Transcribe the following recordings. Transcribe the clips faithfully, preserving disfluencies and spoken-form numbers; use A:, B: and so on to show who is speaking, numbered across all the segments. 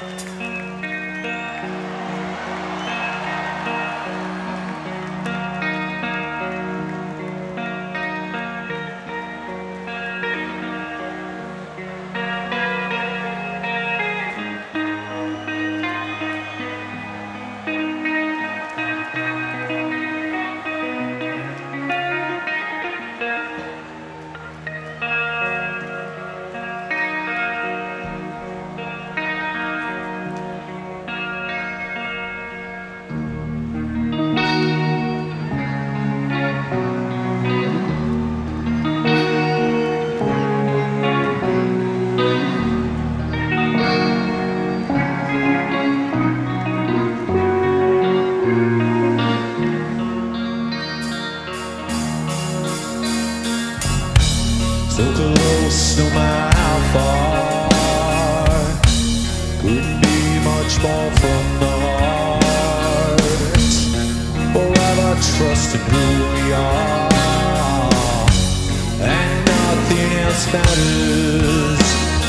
A: So close, no matter how far. Couldn't be much more from the heart. Forever trusting who we are, and nothing else matters.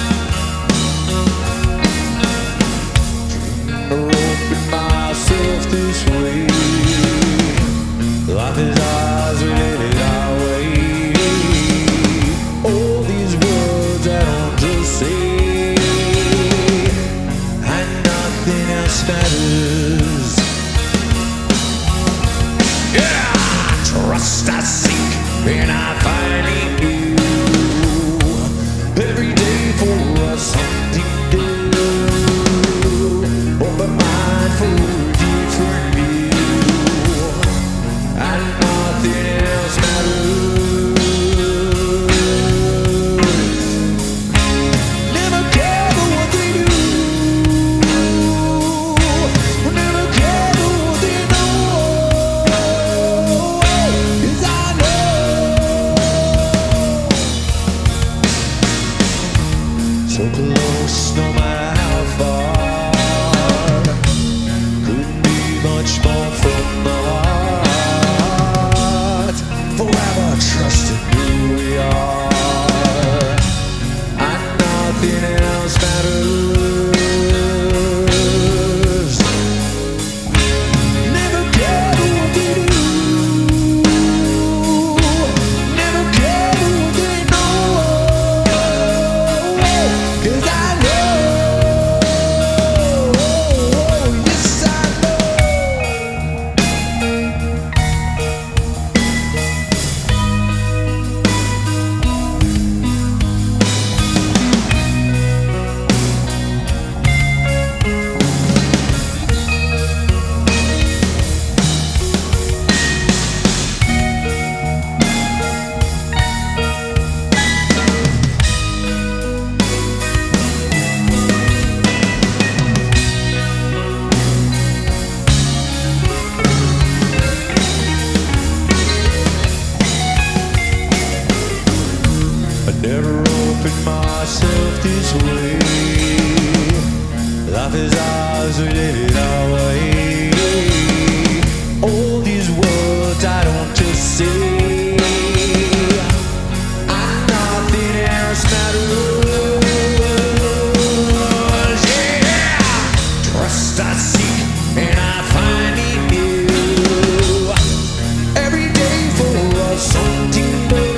A: Roping myself this way. Life is ours, we live it our way. All these words I don't just say, and nothing else matters. Yeah, trust I seek and I find in you. Every day for us something new. Open mind for a different view, and nothing else matters. So close, no matter how far. Couldn't be much more from the heart. Forever trusting who we are, and nothing else matters. Never cared what they do. Never cared what they know. Cause I know, yes I know. I never opened myself this way. Life is ours, we live it our way. All these words I don't just say, and nothing else matters. Yeah, trust I seek and I find in you. Every day for us something new.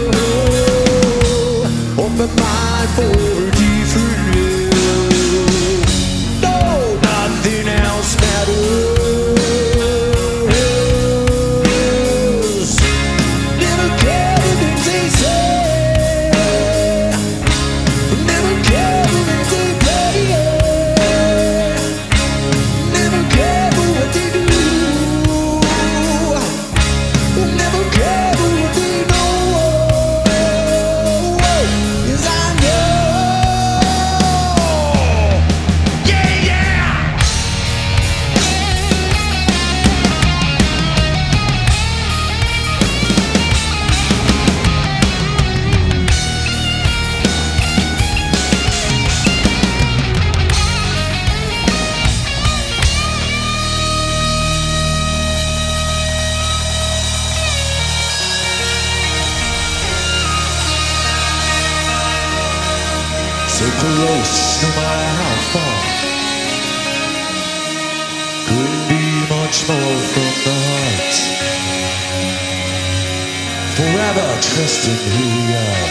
A: Open mind for a different view. No, nothing else matters. Never care the things they say. Never care the things they play. Never care for what they do. Never care for what they know. Cause I know. Yeah, yeah. So close, no matter how far. couldn't be much more from the heart. Forever trusting who we are.